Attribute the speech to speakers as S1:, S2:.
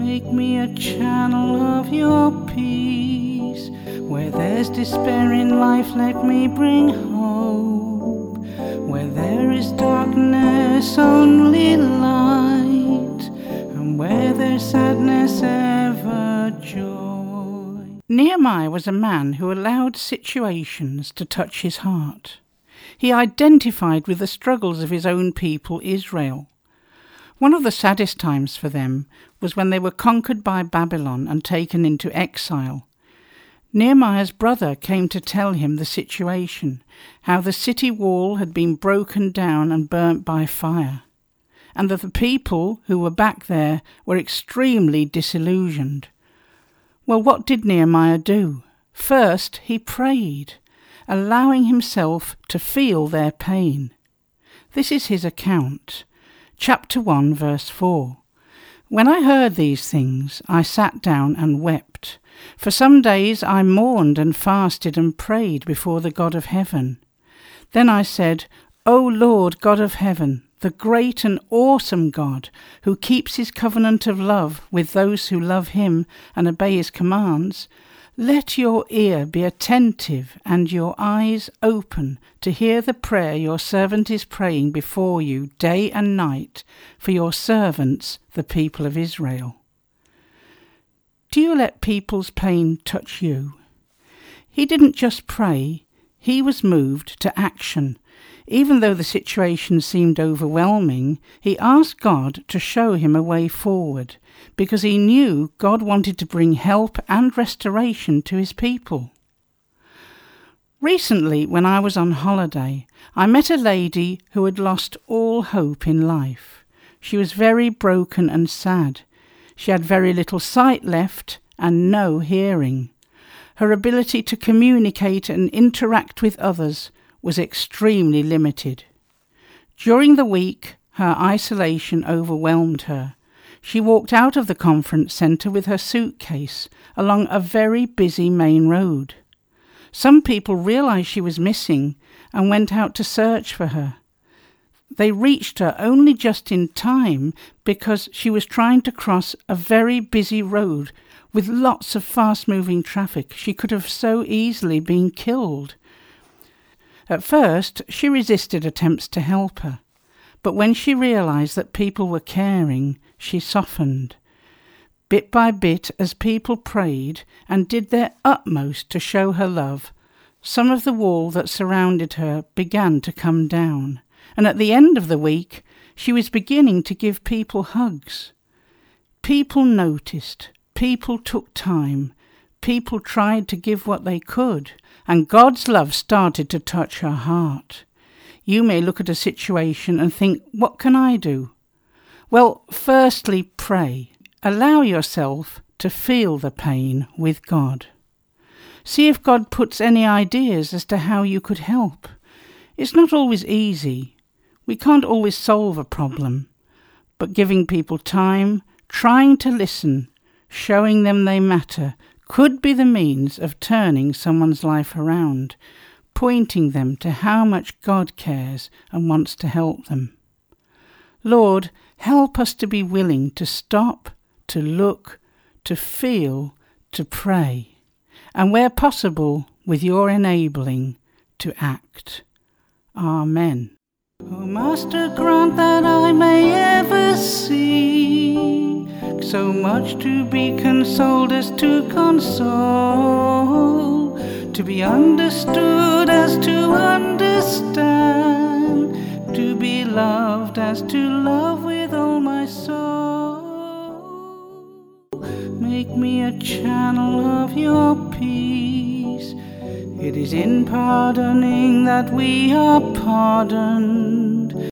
S1: Make me a channel of your peace. Where there's despair in life, let me bring hope. Where there is darkness, only light. And where there's sadness, ever joy. Nehemiah was a man who allowed situations to touch his heart. He identified with the struggles of his own people, Israel. One of the saddest times for them was when they were conquered by Babylon and taken into exile. Nehemiah's brother came to tell him the situation, how the city wall had been broken down and burnt by fire, and that the people who were back there were extremely disillusioned. Well, what did Nehemiah do? First, he prayed, allowing himself to feel their pain. This is his account. Chapter 1, verse 4. When I heard these things, I sat down and wept. For some days I mourned and fasted and prayed before the God of heaven. Then I said, O Lord God of heaven, the great and awesome God, who keeps his covenant of love with those who love him and obey his commands, let your ear be attentive and your eyes open to hear the prayer your servant is praying before you day and night for your servants, the people of Israel. Do you let people's pain touch you? He didn't just pray, he was moved to action. Even though the situation seemed overwhelming, he asked God to show him a way forward, because he knew God wanted to bring help and restoration to his people. Recently, when I was on holiday, I met a lady who had lost all hope in life. She was very broken and sad. She had very little sight left and no hearing. Her ability to communicate and interact with others was extremely limited. During the week, her isolation overwhelmed her. She walked out of the conference centre with her suitcase along a very busy main road. Some people realised she was missing and went out to search for her. They reached her only just in time because she was trying to cross a very busy road with lots of fast-moving traffic. She could have so easily been killed. At first, she resisted attempts to help her, but when she realised that people were caring, she softened. Bit by bit, as people prayed and did their utmost to show her love, some of the wall that surrounded her began to come down, and at the end of the week, she was beginning to give people hugs. People noticed, people took time, people tried to give what they could, and God's love started to touch her heart. You may look at a situation and think, what can I do? Well, firstly, pray. Allow yourself to feel the pain with God. See if God puts any ideas as to how you could help. It's not always easy. We can't always solve a problem. But giving people time, trying to listen, showing them they matter, could be the means of turning someone's life around, pointing them to how much God cares and wants to help them. Lord, help us to be willing to stop, to look, to feel, to pray, and where possible, with your enabling, to act. Amen. O Master, grant that I may ever see so much to be consoled as to console, to be understood as to understand, to be loved as to love with all my soul. Make me a channel of your peace. It is in pardoning that we are pardoned.